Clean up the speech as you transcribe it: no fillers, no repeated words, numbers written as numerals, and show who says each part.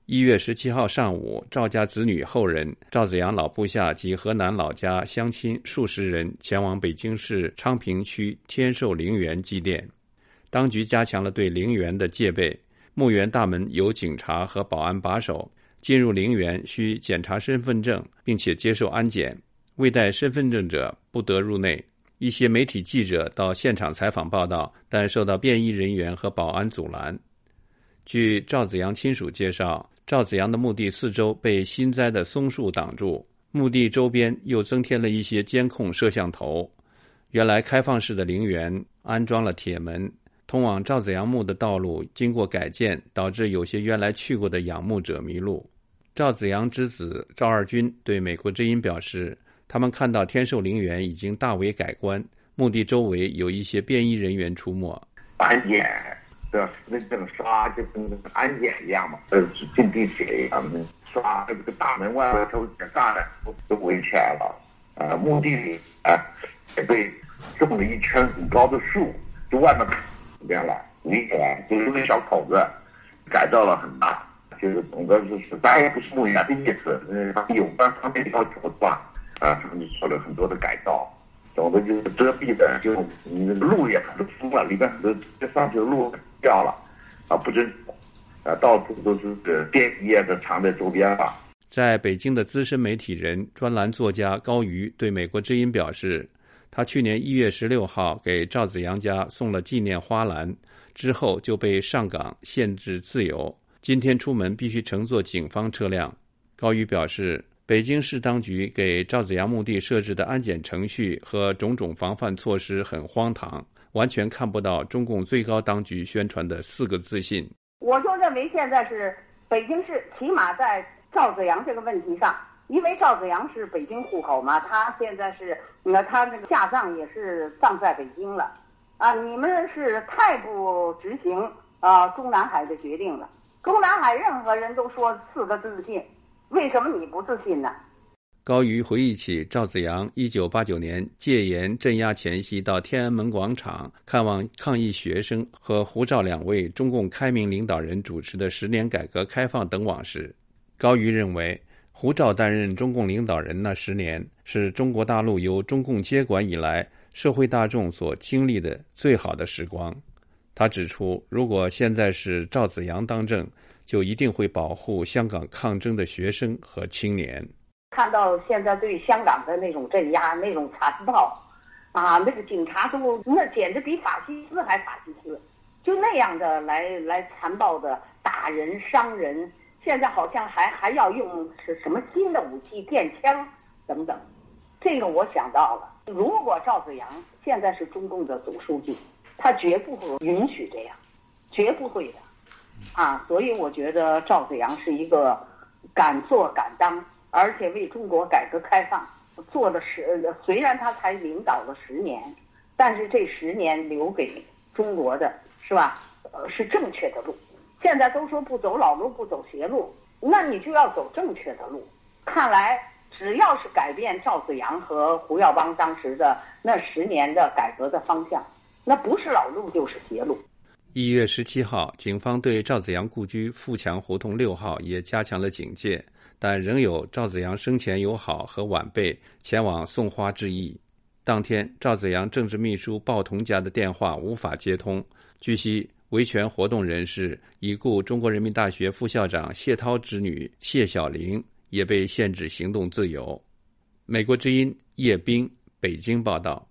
Speaker 1: 1月17号上午，赵家子女后人、赵子阳老部下及河南老家乡亲数十人前往北京市昌平区天寿陵园祭奠。当局加强了对陵园的戒备，墓园大门有警察和保安把守，进入陵园需检查身份证，并且接受安检，未带身份证者不得入内。一些媒体记者到现场采访报道，但受到便衣人员和保安阻拦。据赵子阳亲属介绍，赵子阳的墓地四周被新栽的松树挡住，墓地周边又增添了一些监控摄像头。原来开放式的陵园安装了铁门，通往赵子阳墓的道路经过改建，导致有些原来去过的仰慕者迷路。赵子阳之子赵二军对美国之音表示，他们看到天寿陵园已经大为改观，墓地周围有一些便衣人员出没。
Speaker 2: 安检的那个刷就跟安检一样嘛，进地铁一样的刷，这个大门外头栅栏都围起来了。墓地里也被种了一圈很高的树，就外面里边来围起来，就是那小口子改造了很大，就是总的是当然不是墓园的意思，有关方面要求的话，他们就做了很多的改造。总的就是遮蔽的，就你那个路也很多疏了，里边很多这上去的路掉了，不准，到处都是电衣的藏在周边吧。
Speaker 1: 在北京的资深媒体人、专栏作家高瑜对美国之音表示，他去年1月16号给赵子阳家送了纪念花篮，之后就被上岗限制自由，今天出门必须乘坐警方车辆。高瑜表示，北京市当局给赵子阳墓地设置的安检程序和种种防范措施很荒唐，完全看不到中共最高当局宣传的4个自信。
Speaker 3: 我就认为现在是北京市起码在赵子阳这个问题上，因为赵子阳是北京户口嘛，他现在是他那个下葬也是葬在北京了你们是太不执行中南海的决定了。中南海任何人都说4个自信，为什么你不自信呢？
Speaker 1: 高瑜回忆起赵子阳1989年戒严镇压前夕到天安门广场看望抗议学生和胡赵2位中共开明领导人主持的10年改革开放等往事。高瑜认为，胡赵担任中共领导人那10年是中国大陆由中共接管以来社会大众所经历的最好的时光。他指出，如果现在是赵子阳当政，就一定会保护香港抗争的学生和青年。
Speaker 3: 看到现在对香港的那种镇压、那种残暴那个警察都那简直比法西斯还法西斯，就那样的来残暴的打人伤人，现在好像还要用什么新的武器电枪等等。这个我想到了，如果赵子阳现在是中共的总书记，他绝不会允许这样，绝不会的所以我觉得赵子阳是一个敢做敢当，而且为中国改革开放做了虽然他才领导了10年，但是这10年留给中国的是吧是正确的路。现在都说不走老路不走邪路，那你就要走正确的路。看来只要是改变赵子阳和胡耀邦当时的那10年的改革的方向，那不是老路就是邪路。
Speaker 1: 1月17号，警方对赵子阳故居富强胡同6号也加强了警戒，但仍有赵子阳生前友好和晚辈前往送花致意。当天，赵子阳政治秘书鲍同家的电话无法接通。据悉，维权活动人士已故中国人民大学副校长谢涛之女谢晓玲也被限制行动自由。美国之音叶冰北京报道。